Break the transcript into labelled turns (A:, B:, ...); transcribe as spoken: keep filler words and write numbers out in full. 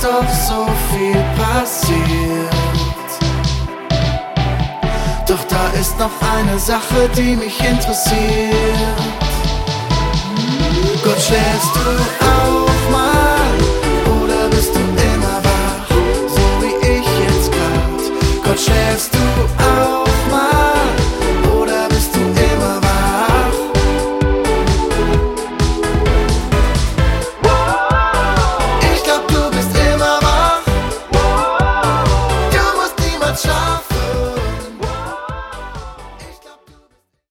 A: doch so viel passiert. Doch da ist noch eine Sache, die mich interessiert. Gott, schläfst du auch mal oder bist du immer wach, so wie ich jetzt grad? Gott, schläfst du auch